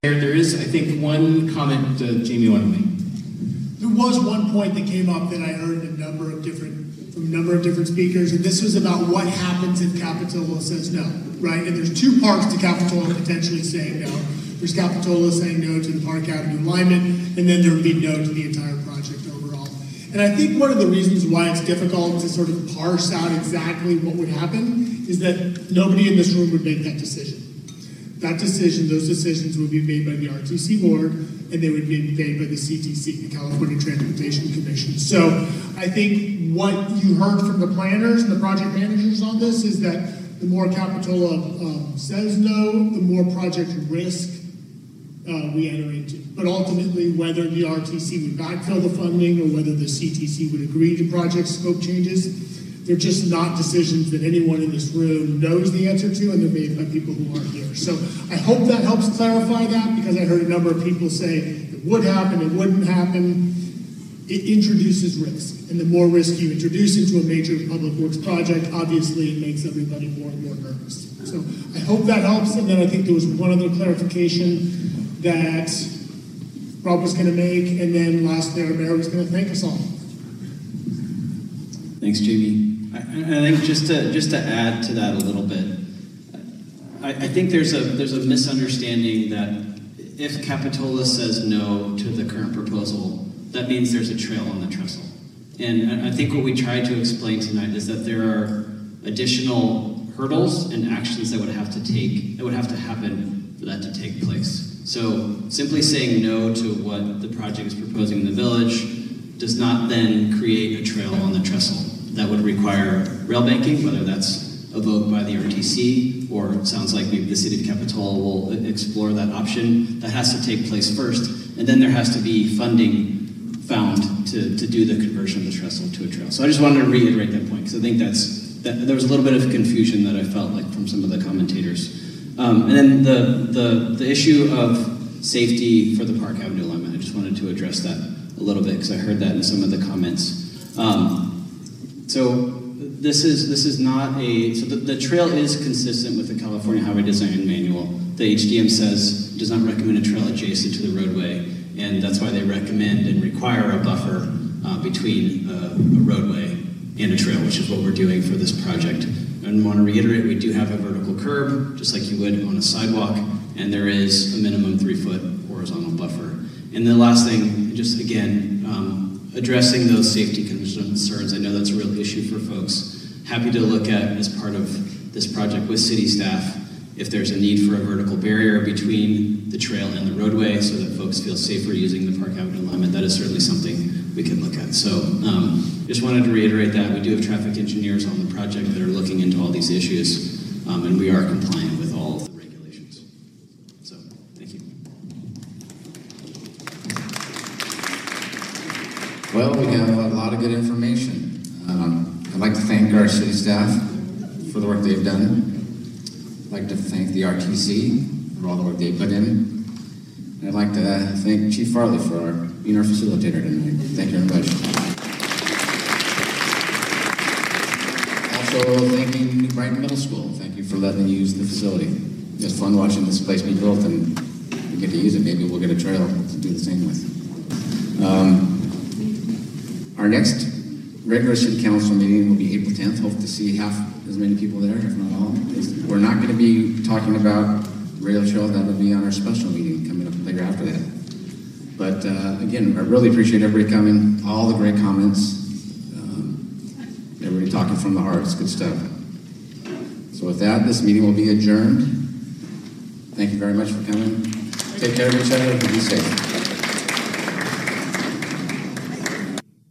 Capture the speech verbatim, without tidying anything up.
There, there is, I think, one comment uh, Jamie wanted to make. There was one point that came up that I heard a number of different, from a number of different speakers, and this was about what happens if Capitola says no, right? And there's two parts to Capitola potentially saying no. There's Capitola saying no to the Park Avenue alignment, and then there would be no to the entire project overall. And I think one of the reasons why it's difficult to sort of parse out exactly what would happen is that nobody in this room would make that decision. That decision, those decisions would be made by the R T C board, and they would be made by the C T C, the California Transportation Commission. So I think what you heard from the planners and the project managers on this is that the more Capitola um, says no, the more project risk uh, we enter into. But ultimately, whether the R T C would backfill the funding or whether the C T C would agree to project scope changes, they're just not decisions that anyone in this room knows the answer to, and they're made by people who aren't here. So I hope that helps clarify that, because I heard a number of people say it would happen, it wouldn't happen. It introduces risk, and the more risk you introduce into a major public works project, obviously it makes everybody more and more nervous. So I hope that helps, and then I think there was one other clarification that Rob was going to make, and then lastly our mayor was going to thank us all. Thanks, Jamie. I, I think just to just to add to that a little bit, I, I think there's a there's a misunderstanding that if Capitola says no to the current proposal, that means there's a trail on the trestle. And I think what we tried to explain tonight is that there are additional hurdles and actions that would have to take that would have to happen for that to take place. So simply saying no to what the project is proposing in the village does not then create a trail on the trestle. That would require rail banking, whether that's a vote by the R T C, or it sounds like maybe the city of Capitola will explore that option. That has to take place first, and then there has to be funding found to, to do the conversion of the trestle to a trail. So I just wanted to reiterate that point, because I think that's, that, there was a little bit of confusion that I felt like from some of the commentators. Um, and then the, the, the issue of safety for the Park Avenue alignment, I just wanted to address that a little bit, because I heard that in some of the comments. Um, So this is this is not a so the, the trail is consistent with the California Highway Design Manual. The H D M says does not recommend a trail adjacent to the roadway, and that's why they recommend and require a buffer uh, between uh, a roadway and a trail, which is what we're doing for this project. And I want to reiterate, we do have a vertical curb, just like you would on a sidewalk, and there is a minimum three foot horizontal buffer. And the last thing, just again. Um, Addressing those safety concerns, I know that's a real issue for folks. Happy to look at, as part of this project with city staff, if there's a need for a vertical barrier between the trail and the roadway so that folks feel safer using the Park Avenue alignment. That is certainly something we can look at. So um, just wanted to reiterate that. We do have traffic engineers on the project that are looking into all these issues, um, and we are compliant with all of the regulations. So, thank you. Well, we have a lot of good information. Um, I'd like to thank our city staff for the work they've done. I'd like to thank the R T C for all the work they put in. And I'd like to thank Chief Farley for our, being our facilitator tonight. Thank you very much. Also thanking New Brighton Middle School. Thank you for letting me use the facility. It's fun watching this place be built, and we get to use it. Maybe we'll get a trail to do the same with. Um, Our next regular city council meeting will be April tenth. Hope to see half as many people there, if not all. We're not going to be talking about rail trail. That will be on our special meeting coming up later after that. But uh, again, I really appreciate everybody coming, all the great comments, um, everybody talking from the heart. It's good stuff. So with that, this meeting will be adjourned. Thank you very much for coming. Take care of each other and be safe.